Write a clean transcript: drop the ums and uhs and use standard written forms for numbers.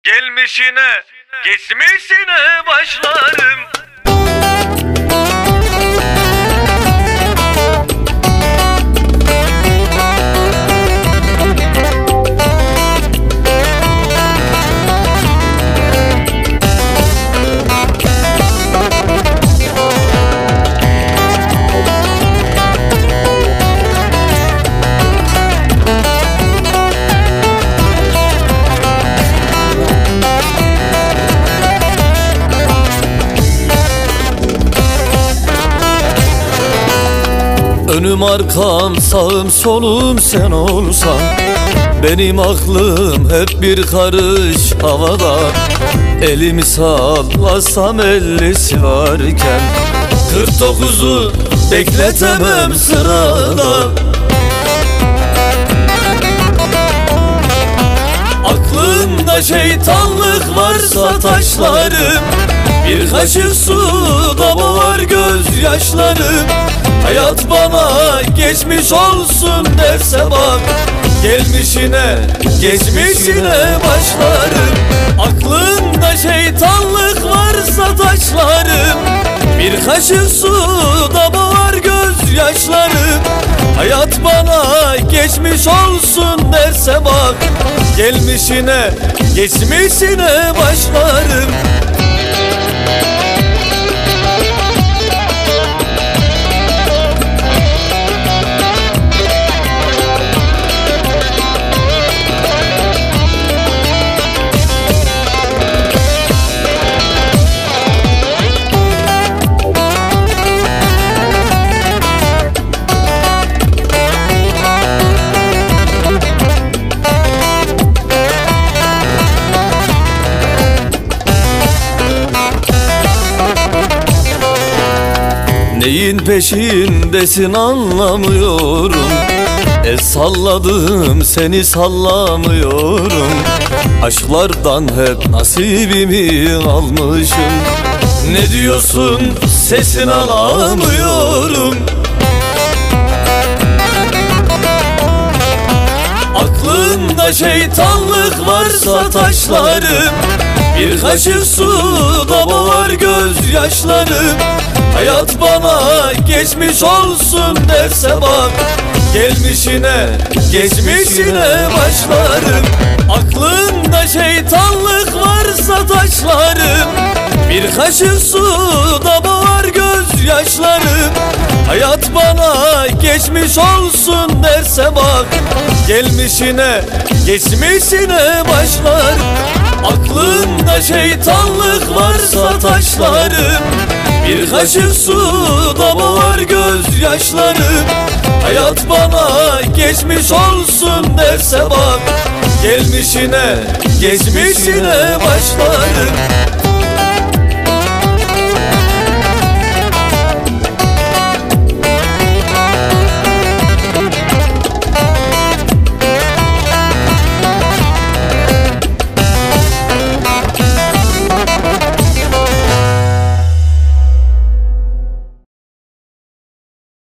Gelmişine, geçmişine başlarım. Önüm arkam sağım solum sen olsan, benim aklım hep bir karış havada. Elimi sallasam 50'si varken 49'u bekletemem sırada. Aklımda şeytanlık varsa taşlarım, bir kaşık suda boğar gözyaşlarım. Hayat bana geçmiş olsun derse bak, gelmişine geçmişine başlarım. Aklında şeytanlık varsa taşlarım, bir kaşık suda boğar gözyaşlarım. Hayat bana geçmiş olsun derse bak, gelmişine geçmişine başlarım. Neyin peşindesin anlamıyorum, salladım seni sallamıyorum. Aşklardan hep nasibimi almışım. Ne diyorsun sesini alamıyorum. Aklında şeytanlık varsa taşlarım, bir kaşık suda boğar gözyaşlarım. Hayat bana geçmiş olsun derse bak, gelmişine geçmişine başlarım. Aklında şeytanlık varsa taşlarım, bir kaşık suda boğar gözyaşlarım. Hayat bana geçmiş olsun derse bak, gelmişine geçmişine başlarım. Aklında şeytanlık varsa taşlarım, bir kaşık suda boğar gözyaşlarım. Hayat bana geçmiş olsun derse bak, gelmişine geçmişine başlarım.